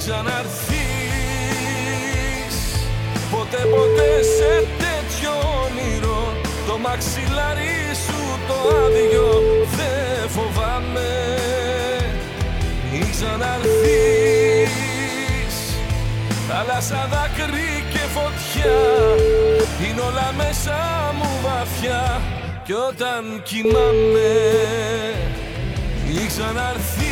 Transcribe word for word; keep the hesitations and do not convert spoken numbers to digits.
ξαναρθείς ποτέ ποτέ σε τέτοιο όνειρο. Το μαξιλάρι σου το άδειο δεν φοβάμαι. Μην ξαναρθείς. Θάλασσα, δάκρυ και φωτιά είναι όλα μέσα μου βαθιά. Κι όταν κοιμάμαι μην ξαναρθείς.